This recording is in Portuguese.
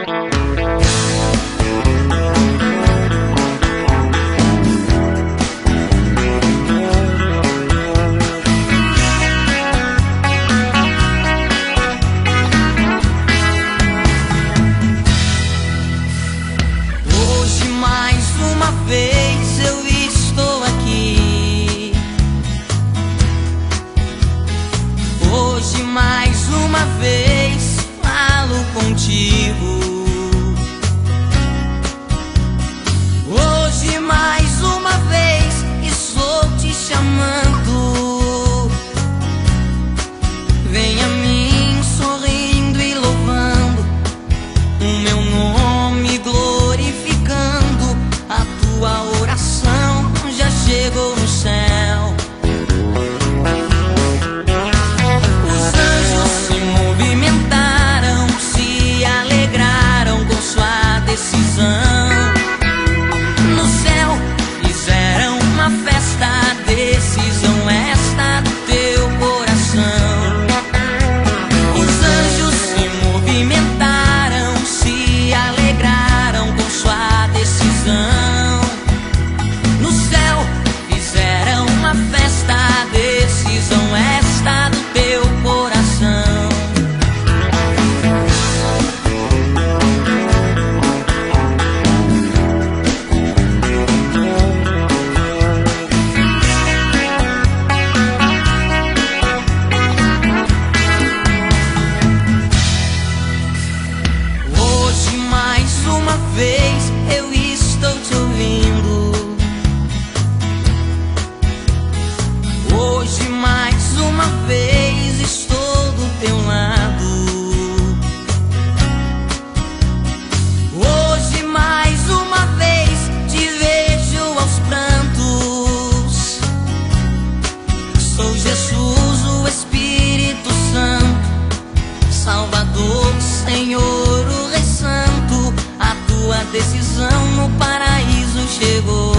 Vez eu estou aqui. Hoje mais uma vez falo contigo. Hoje mais uma vez estou te chamando. Vem a mim sorrindo e louvando o meu nome, glorificando. A tua oração já chegou no céu. Os anjos se movimentaram, se alegraram com sua decisão. No céu fizeram uma festa, a decisão esta do teu coração. Os anjos se movimentaram, se alegraram com sua decisão. Decisão esta do teu coração. Hoje mais uma vez eu estou te ouvindo. Hoje mais uma vez estou do teu lado. Hoje mais uma vez te vejo aos prantos. Sou Jesus, o Espírito Santo, Salvador, Senhor, o Rei Santo. A tua decisão no paraíso chegou.